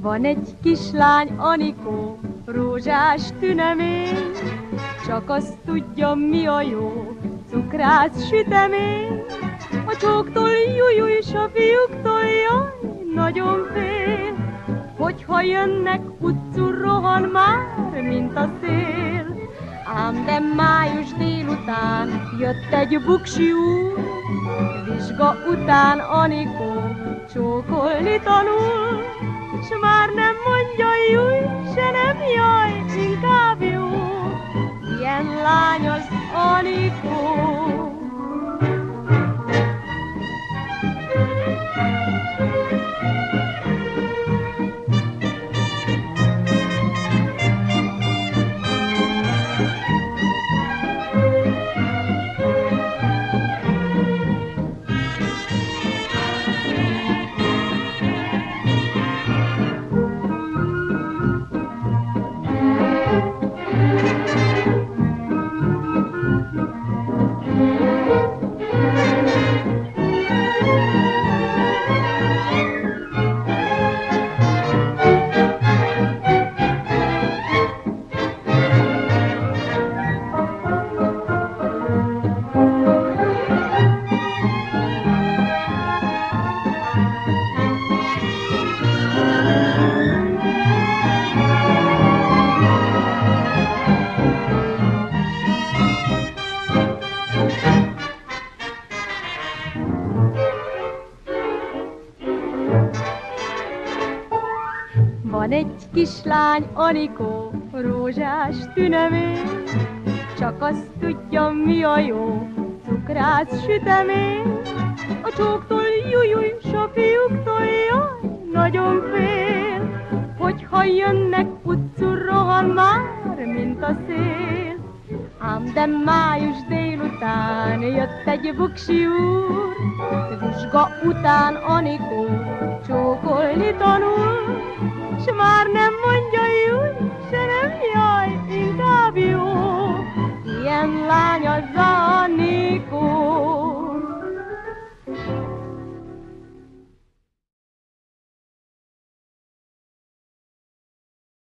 Van egy kislány, Anikó, rózsás tünemény, csak azt tudja, mi a jó cukrász sütemény. A csóktól jújúj, s a fiúktól jaj, nagyon fél, hogyha jönnek utcul, rohan már, mint a szél. Ám de május délután jött egy buksi úr, vizsga után Anikó csókolni tanul, s már nem mondja júj, se nem jaj, inkább jó, ilyen lány az Anikó. Van egy kislány, Anikó, rózsás tünemény, csak azt tudja, mi a jó cukrász sütemény. A csóktól jújúj, s a fiúktól jaj, nagyon fél, hogyha jönnek utcul, rohan már, mint a szél. Ám de május délután jött egy buksi úr, vizsga után Anikó csókolni tanul, s már nem mondja júj, se nem jaj,